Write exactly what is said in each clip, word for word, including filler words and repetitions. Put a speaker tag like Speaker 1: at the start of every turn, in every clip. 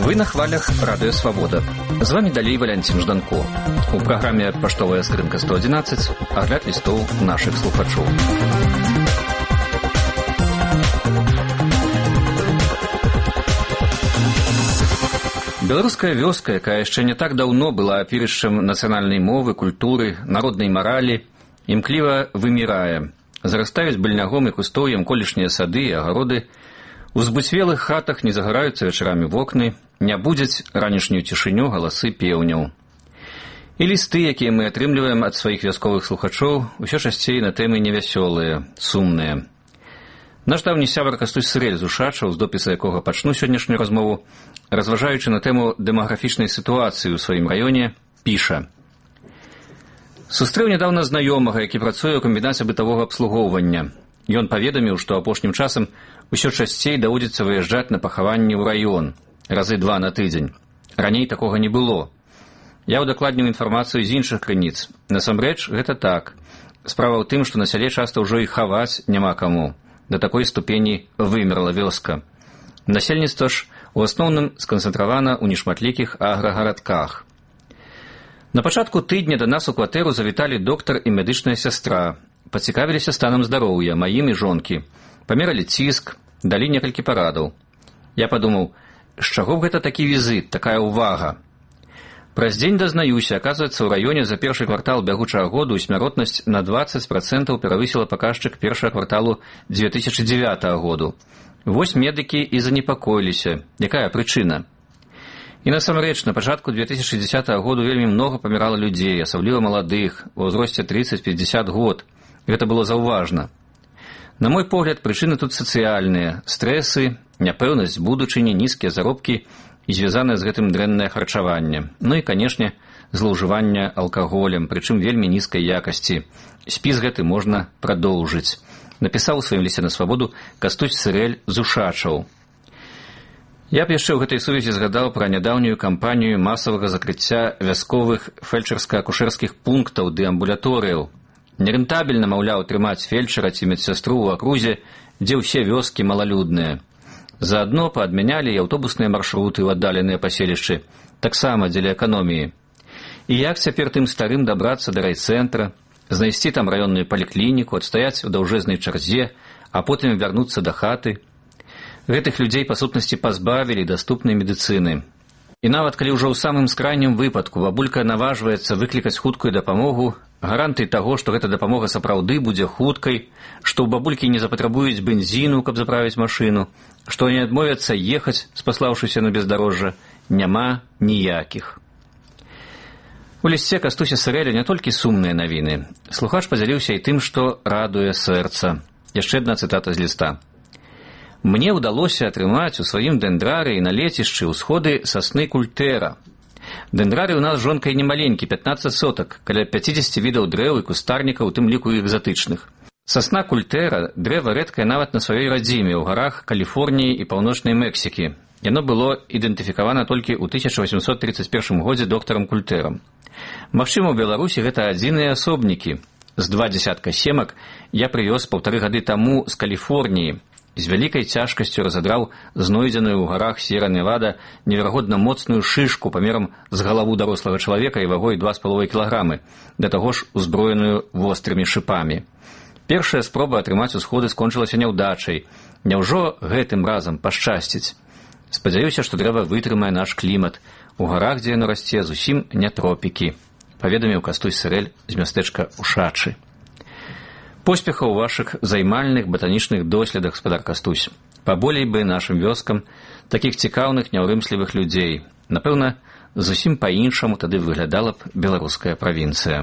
Speaker 1: Вы на хвалях Радио Свобода. З вами далей Валянцін Жданко. У праграме «Паштовая скрынка сто одиннадцать» агляд лістоў нашых слухачоў. Беларуская вёска, якая яшчэ не так даўно была апірышчам нацыянальнай мовы, культуры, народнай маралі, імкліва вымірае. Зарастаюць быльнягом і кустоўем колішнія сады і агароды, у збуцвелых хатах не загараюцца вечарамі вокны, не будзяць ранішнюю цішыню галасы пеўняў. І лісты, якія мы атрымліваем ад сваіх вясковых слухачоў, усё часцей на тэмы невясёлыя, сумныя. Наш даўні сябар Кастусь Сырэль з Ушачаў, з допіса якога пачну сённяшнюю размову, разважаючы на тэму дэмаграфічнай сітуацыі ў сваім раёне, піша: «Сустрэў нядаўна знаёмага, які працуе ў камбінаце бытавога абслугоўвання. Ён паведаміў, што апошнім часам усё часцей даводзіцца выязджаць на пахаванні ў раён, разы два на тыдзень. Раней такога не было. Я ўдакладніў інфармацыю з іншых крыніц. Насамрэч, гэта так. Справа ў тым, што на сяле часта ўжо і хаваць няма каму. Да такой ступені вымерла вёска. Насельніцтва ж у асноўным сканцэнтравана ў нешматлікіх аграгарадках. На пачатку тыдня да нас у кватэру завіталі доктар і медычная сястра. Пацікавіліся станам здароўя, маім і жонкі. Памералі ціск, далі некалькі парадаў. Я падумаў, з чаго б гэта такі візит, такая ўвага? Праз дзень дазнаюся, аказваецца, ў раёне за першы квартал бягучага году смяротнасць на дваццаць працэнтаў перавысіла паказчык першага кварталу дзве тысячы дзевятага году. Вось медыкі і занепакоіліся. Якая прычына? І насамрэч, на пачатку дзве тысячы дзесятага году вельмі многа памірала людзей, асабліва маладых, ва ўзросце трыццаць-пяцьдзясят год. Гэта было заўважна. На мой погляд, прычыны тут сацыяльныя, стрэсы, няпэўнасць будучыні, нізкія заробкі і звязанае з гэтым дрэннае харчаванне. Ну і, канешне, злоўжыванне алкаголем, прычым вельмі нізкай якасці. Спіс гэты можна прадоўжыць. Напісаў у сваім лісце на свабоду Кастусь Сырэль з Ушачаў. Я б яшчэ ў гэтай сувязі згадаў пра нядаўнюю кампанію масавага закрыцця вясковых фельчарска-акушэрскіх пунктаў ды амбулаторыяў. Нерэнтабельна, маўляў, трымаць фельчара ці медсястру ў акрузе, дзе ўсе вёскі малалюдныя. Заадно паадмянялі і аўтобусныя маршруты ў аддаленыя паселішчы, таксама дзеля эканоміі. І як цяпер тым старым дабрацца да райцэнтра, знайсці там раённую паліклініку, адстаяць у даўжэзнай чарзе, а потым вярнуцца да хаты? Гэтых людзей, па сутнасці, пазбавілі даступнай медыцыны. І нават калі ўжо ў самым скрайнім выпадку бабулька наважваецца выклікаць хуткую дапамогу, гарантый таго, што гэта дапамога сапраўды будзе хуткай, што ў бабулькі не запатрабуюць бензіну, каб заправіць машыну, што не адмовяцца ехаць, спаслаўшыся на бездарожжа, няма ніякіх. У лісце Кастуся Сырэля не толькі сумныя навіны. Слухач падзяліўся і тым, што радуе сэрца. Яшчэ адна цытата з ліста. «Мне ўдалося атрымаць у сваім дэндрары і на лецішчы ўсходы сасны культэра. Дэндрары ў нас з жонкай немаленькі, пятнаццаць сотак, каля пяцідзесяці відаў дрэў і кустарнікаў, у тым ліку экзатычных. Сасна культэра – дрэва рэдкае нават на сваёй радзіме ў гарах Каліфорніі і паўночнай Мексікі. Яно было ідэнтыфікавана толькі ў тысяча васьмсот трыццаць першым годзе доктарам Культэрам. Магчыма, у Беларусі гэта адзіныя асобнікі. З два дзясятка семак я прывёз паўтары гады таму з Каліфорніі. З вялікай цяжкасцю разадраў знойдзеную ў гарах С'ера-Невада неверагодна моцную шышку памерам з галаву дарослага чалавека і вагой два з паловай кілаграмы, да таго ж узброеную вострымі шыпамі. Першая спроба атрымаць усходы скончылася няўдачай. Няўжо гэтым разам пашчасціць? Спадзяюся, што дрэва вытрымае наш клімат. У гарах, дзе яно расце, зусім не тропікі», паведаміў Кастусь Сырэль з мястэчка Ушачы. Поспехаў у вашых займальных батанічных доследах, спадар Кастусь. Паболей бы нашым вёскам такіх цікаўных, няўрымслівых людзей. Напэўна, зусім па-іншаму тады выглядала б беларуская правінцыя.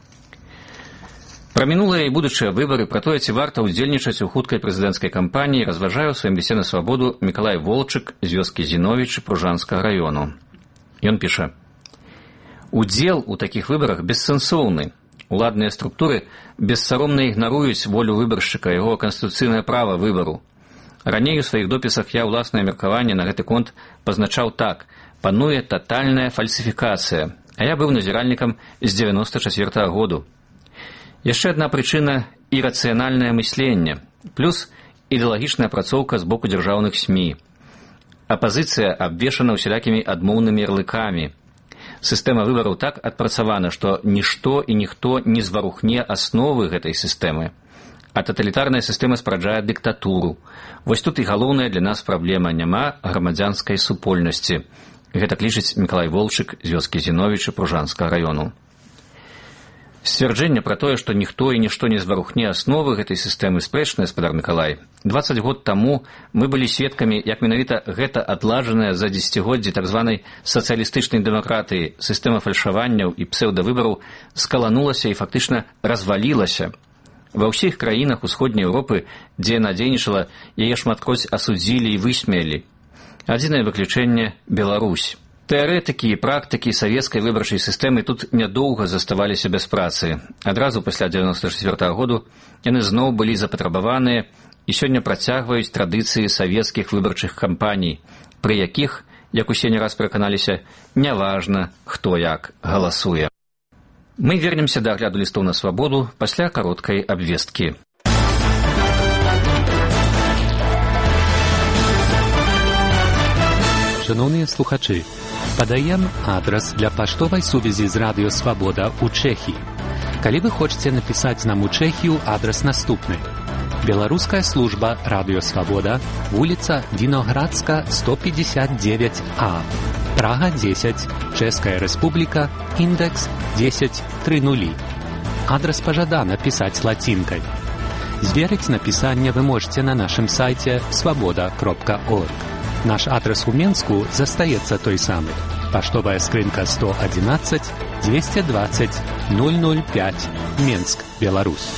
Speaker 1: Пра мінулыя і будучыя выбары, пра тое, ці варта ўдзельнічаць у хуткай прэзідэнцкай кампаніі, разважае ў сваім лісце на свабоду Мікалай Волчык з вёскі Зіновічы Пружанскага раёну. Ён піша: «Удзел у такіх выбарах бессэнсоўны. Уладныя структуры бессаромна ігнаруюць волю выбаршчыка, яго канстытуцыйнае права выбару. Раней у сваіх допісах я ўласнае меркаванне на гэты конт пазначаў так: пануе татальная фальсіфікацыя, а я быў назіральнікам з дзевяноста чацвёртага году. Яшчэ адна прычына – ірацыянальнае мысленне, плюс ідэалагічная апрацоўка з боку дзяржаўных СМІ. Апазіцыя абвешана ўсялякімі адмоўнымі ярлыкамі. Сістэма выбараў так адпрацавана, што нішто і ніхто не зварухне асновы гэтай сістэмы. А таталітарная сістэма спараджае дыктатуру. Вось тут і галоўная для нас праблема: няма грамадзянскай супольнасці. Гэта лічыць Мікалай Волчык з вёскі Зіновічы Пружанскага раёну. Сцвярджэнне пра тое, што ніхто і нішто не зварухне асновы гэтай сістэмы, спрэчнае, спадар Мікалай. дваццаць год таму мы былі сведкамі, як менавіта гэта адладжаная за дзесяцігоддзі так званай сацыялістычнай дэмакратыі сістэма фальшаванняў і псеўдавыбараў скаланулася і фактычна развалілася. Ва ўсіх краінах усходняй Еўропы, дзе яна дзейнічала, яе шматкроць асудзілі і высмеялі. Адзінае выключэнне – Беларусь. Тэарэтыкі і практыкі савецкай выбарчай сістэмы тут нядоўга заставаліся без працы. Адразу пасля дзевяноста чацвёртага году яны зноў былі запатрабаваныя і сёння працягваюць традыцыі савецкіх выбарчых кампаній, пры якіх, як усе не раз пераканаліся, няважна, хто як галасуе. Мы вернемся да агляду лістоў на свабоду пасля кароткай абвесткі.
Speaker 2: Шановныя слухачы, падаем адрас для паштовай сувязі з Радыё Свабода ў Чэхіі. Калі вы хочаце напісаць нам у Чэхію, адрас наступны. Беларуская служба Радыё Свабода, вуліца Віноградска, сто пятьдесят девять А, Прага десять, Чэшская Рэспубліка, індекс десять тридцать. Адрас пажадана пісаць лацінкай. Зверыць напісанне вы можете на нашым сайце свабода кропка орг. Наш адрес у Менску застаецца той самы. Паштовая скрынка сто одиннадцать двести двадцать ноль ноль пять, Менск, Беларусь.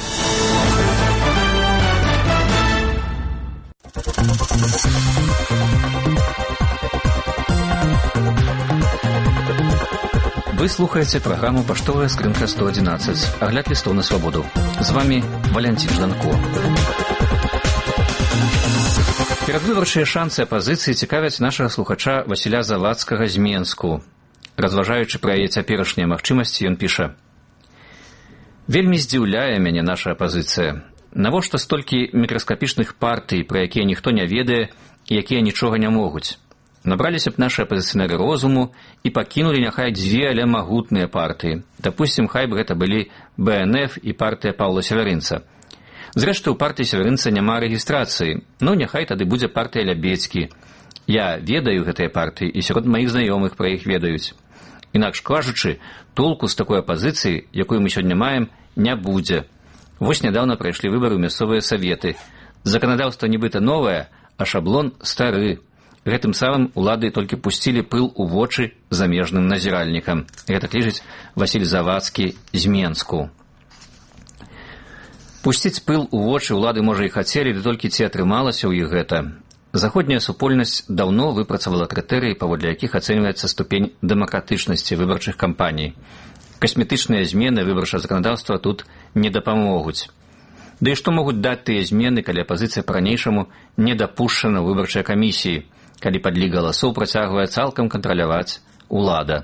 Speaker 1: Вы слухаеце праграму «Паштовая скрынка сто одиннадцать». Агляд лістоў на свабоду. З вами Валянцін Жданко. Перадвыбарчыя шансы апазіцыі цікавяць нашага слухача Васіля Завадскага з Менску. Разважаючы пра яе цяперашнія магчымасці, ён піша: «Вельмі здзіўляе мяне наша апазіцыя. Навошта столькі мікраскапічных партый, пра якія ніхто не ведае і якія нічога не могуць? Набраліся б нашы апазіцыянеры розуму і пакінулі няхай дзве, але магутныя партыі. Дапусцім, хай бы гэта былі Бэ Эн Эф і партыя Паўла Северынца. Зрэшты, у партыі Северынца няма рэгістрацыі. Ну, няхай тады будзе партыя Лябецкі. Я ведаю гэтыя партыі, і сярод маіх знаёмых пра іх ведаюць. Інакш кажучы, толку з такой апазіцыі, якую мы сёння маем, не будзе. Вось нядаўна прайшлі выбары ў мясцовыя саветы. Заканадаўства нібыта новае, а шаблон стары. Гэтым самым улады толькі пусцілі пыл у вочы замежным назіральнікам. Гэта лічыць Васіль Завадскі з Менску. Пусціць пыл у вочы улады, можа, і хацелі, ды толькі ці атрымалася ў іх гэта. Заходняя супольнасць даўно выпрацавала крытэрыі, паводле якіх ацэньваецца ступень дэмакратычнасці выбарчых кампаній. Касметычныя змены выбарчага заканадаўства тут не дапамогуць. Да і што могуць даць тыя змены, калі апазіцыя па-ранейшаму не дапушчана ў выбарчай камісіі, калі падлік галасоў працягвае цалкам кантраляваць улада.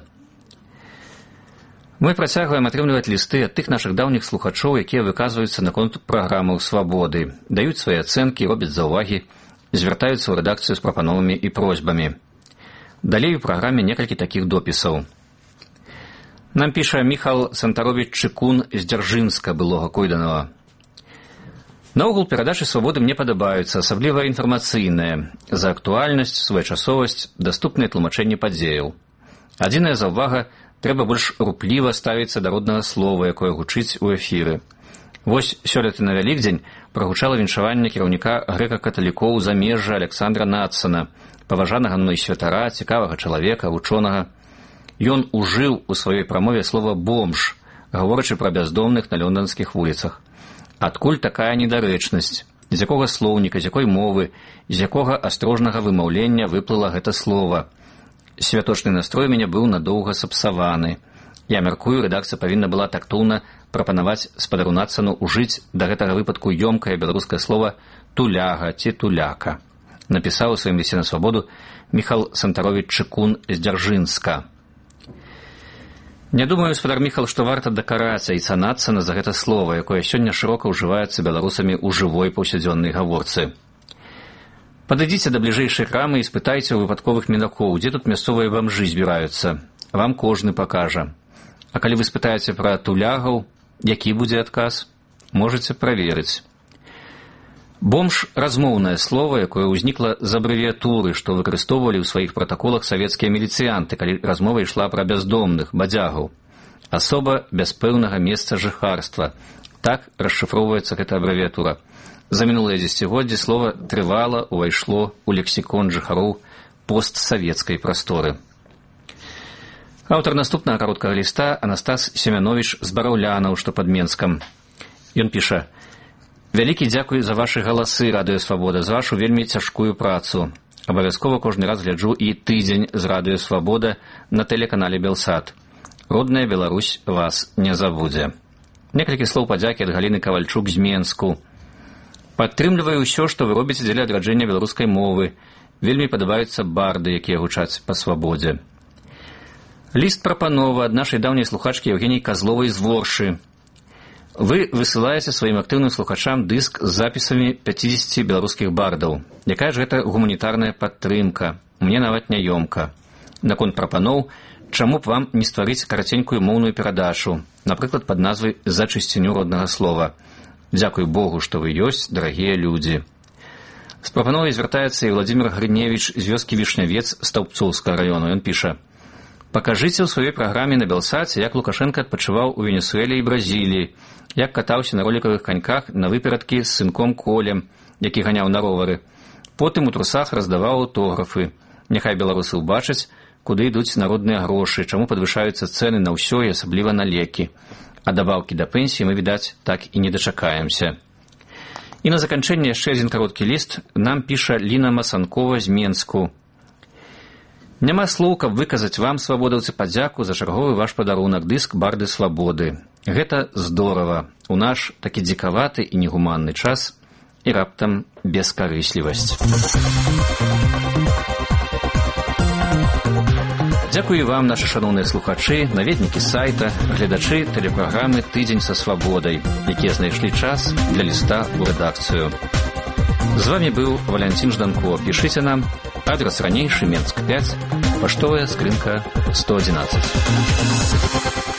Speaker 1: Мы працягваем атрымліваць лісты ад тых нашых даўніх слухачоў, якія выказваюцца наконт праграмаў свабоды, даюць свае ацэнкі, робяць заўвагі, звяртаюцца ў рэдакцыю з прапановамі і просьбамі. Далей у праграме некалькі такіх допісаў. Нам піша Міхал Сантаровіч Чыкун з Дзяржынска, былога Койданова. Наогул перадачы свабоды мне падабаюцца, асабліва інфармацыйныя, за актуальнасць, своечасовасць, даступныя тлумачэнні падзеяў. Адзіная заўвага – трэба больш рупліва ставіцца да роднага слова, якое гучыць у эфіры. Вось сёлета на Вялікдзень прагучала віншаванне кіраўніка грэка-каталікоў замежжа Александра Надсона, паважанага мной святара, цікавага чалавека, вучонага. Ён ужыў у сваёй прамове слова «бомж», гаворачы пра бяздомных на лонданскіх вуліцах. Адкуль такая недарэчнасць? З якога слоўніка, з якой мовы, з якога астрожнага вымаўлення выплыла гэта слова? Святочны настрой мяне быў надоўга сапсаваны. Я мяркую, рэдакцыя павінна была тактоўна прапанаваць спадару Надсону ужыць да гэтага выпадку ёмкае беларускае слова «туляга» ці «туляка». Напісаў у сваім лісце на свабоду Міхал Сантаровіч Чыкун з Дзяржынска. Не думаю, спадар Міхал, што варта дакараць айца Надсона за гэта слова, якое сёння шырока ўжываецца беларусамі ў жывой паўсядзённай гаворцы. Падыдзіце да бліжэйшай крамы і спытайце ў выпадковых мінакоў, дзе тут мясцовыя бамжы збіраюцца. Вам кожны пакажа. А калі вы спытаеце пра тулягаў, які будзе адказ, можаце праверыць. Бомж – размоўнае слово, якое ўзнікла з абрэвіятуры, што выкарыстоўвалі ў сваіх пратаколах савецкія міліцыянты, калі размова ішла пра бяздомных, бадзягаў. Асоба без пэўнага месца жыхарства. Так расшыфроўваецца гэта абрэвіятура. За мінулыя дзесяцігоддзі слова трывала ўвайшло ў лексікон жыхароў постсавецкай прасторы. Аўтар наступнага кароткага ліста Анастас Семяновіч з Бараўлянаў, што пад Менскам. Ён піша: «Вялікі дзякуй за вашы галасы, Радыё Свабода, за вашу вельмі цяжкую працу. Абавязкова кожны раз гляджу і тыдзень з Радыё Свабода на тэлеканале Белсат. Родная Беларусь вас не забудзе». Некалькі слоў падзякі ад Галіны Кавальчук з Менску. «Падтрымліваю ўсё, што вы робіце дзеля адраджэння беларускай мовы. Вельмі падабаюцца барды, якія гучаць па свабодзе». Ліст прапанова ад нашай даўняй слухачкі Евгеніі Казловай з Воршы. Вы высылаеце сваім актыўным слухачам дыск з запісамі пяцідзесяці беларускіх бардаў. Якая ж гэта гуманітарная падтрымка? Мне нават няёмка. Наконт прапаноў, чаму б вам не стварыць караценькую моўную перадачу, напрыклад, пад назвай «За чысціню роднага слова». Дзякуй Богу, што вы ёсць, дарагія людзі. З прапановай звяртаецца і Владзімир Грыневіч з вёскі Вішнявец Стаўбцоўскага раёну. Ён піша: «Пакажыце ў сваёй праграме на Белсаце, як Лукашенко адпачываў у Венесуэле і Бразіліі, як катаўся на ролікавых каньках на выперадкі з сынком Колем, які ганяў на ровары. Потым у трусах раздаваў аўтографы. Няхай беларусы ўбачаць, куды ідуць народныя грошы, чаму падвышаюцца цэны на ўсё і асабліва на лекі. А дабаўкі да пенсіі мы, відаць, так і не дачакаемся». І на заканчэнне яшчэ адзін кароткі ліст нам піша Ліна Масанкова з Менску. «Няма слоў, каб выказаць вам, свабодаўцы, падзяку за чарговы ваш падарунак, дыск «Барды свабоды». Гэта здорава. У наш такі дзікаваты і негуманны час і раптам бескарыслівасць». Дзякую вам, нашы шаноўныя слухачы, наведнікі сайта, гледачы тэлепраграмы «Тыдзень са свабодай», якія знайшлі час для ліста ў рэдакцыю. З вами быў Валянцін Жданко. Пішыце нам. Адрес ранейшы, Менск пяць, паштовая скрынка сто адзінаццаць.